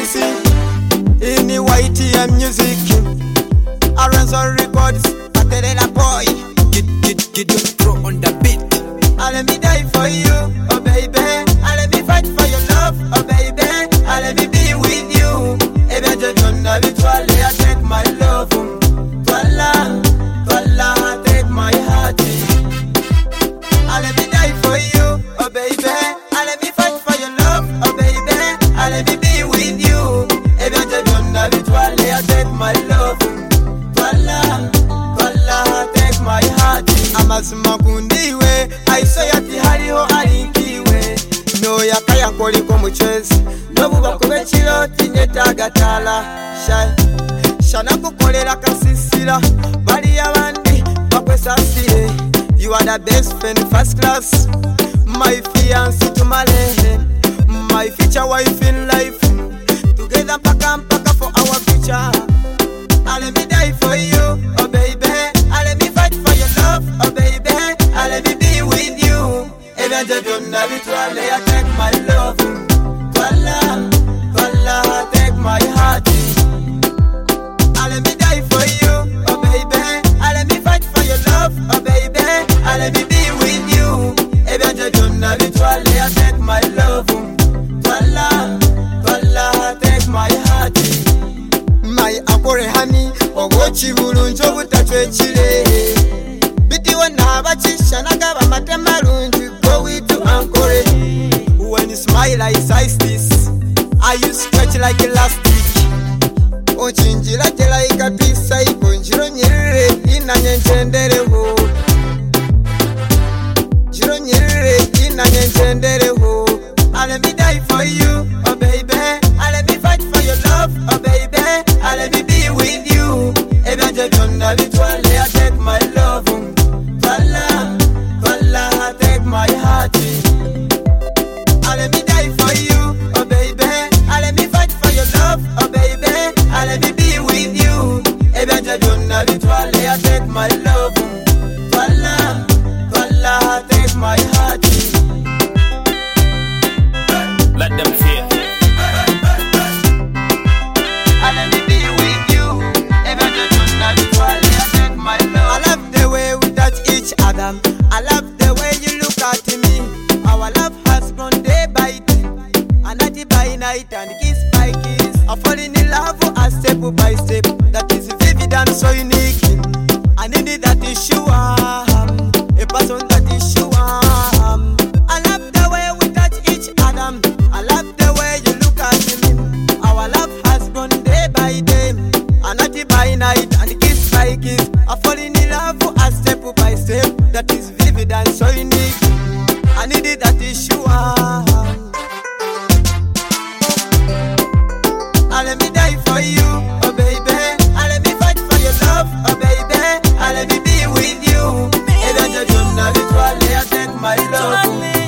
Prince in the white and music. Aranson Records, Paterella boy. Get pro on the beat. Let me die for you, oh baby. Let me fight for your love, oh baby. Let me be with you. Even just don't have it, I take my love. Twala, take my heart. Let me die for you, oh baby. Let me fight for your love, oh baby. Let me be with you. Even just don't have it, I take my love. Twala, take my heart. Amazima kundiwe, aisayati hariho arinkiwe. No yakaya koliko muchezi, nobuba kubechiro tinyetagatala. Shana kukolera kasisira, bali abandi bakwesasire. You are the best friend, first class. My fiancé to my lady, my future wife in life. Together paka for our future. Let me die for you, oh baby. Let me fight for your love, oh baby. Let me be with you. Even just don't have it, I take my love. Twala, take my heart. Let me die for you, oh baby. Let me fight for your love, oh baby. Let me be with you. Even just don't have it, I take my love. Twala, take my heart. My akore honey, ogochi bulunjo butatwechire. Biti wana bachisha nagaba matemarunji, go with to anchorage. When you smile I size this, I you stretch like elastic. Ochinjira tela ikapisa ikonjiro nyirire ina nyenjendereho. Jiro nyirire ina nyenjendereho. Let me die for you, oh baby. Let me fight for your love, oh baby. Let me be with you. Even just don't have it, I take my love. Twala, take my heart. Let me die for you, oh baby. Let me fight for your love, oh baby. Let me be with you. Even just don't have it, I take my love. Twala, take my heart. Let them feel. Let me be with you. Even just don't have it, I take my love. I love the way we touch each other. I love the way you look at me. Our love has grown day by day, and night by night, and kiss by kiss. I'm falling in love step by step. That is vivid and so unique. I need it, that is sure. A person that is sure. I love the way we touch each other. I love the way you look at me. Our love has grown day by day, and night by night, and kiss by kiss. I'm falling in love step by step. That is vivid and so unique. I need it, that is sure. Let me die for you, oh baby. Let me fight for your love, oh baby. Let me be with you. Even just don't have it, I take my love.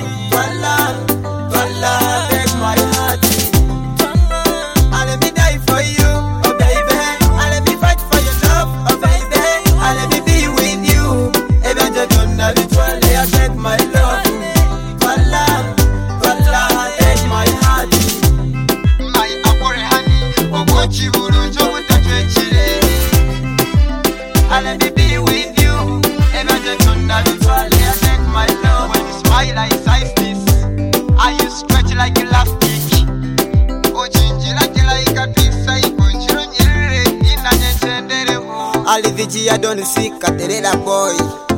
Twala, take my heart. Let me die for you, oh baby. Let me fight for your love, oh baby. Let me be with you. Even just don't have it, I take my love. Twala, take my heart. My akore honey, ogochi bulunjo butatwechire. Let me be with you. Even just don't have it, I take my love. When you smile I size this, I you stretch like elastic. Ochinjira tela ikapisa ikonjiro nyirire ina nyenjendereho. Alivichi ya don't see Paterella boy.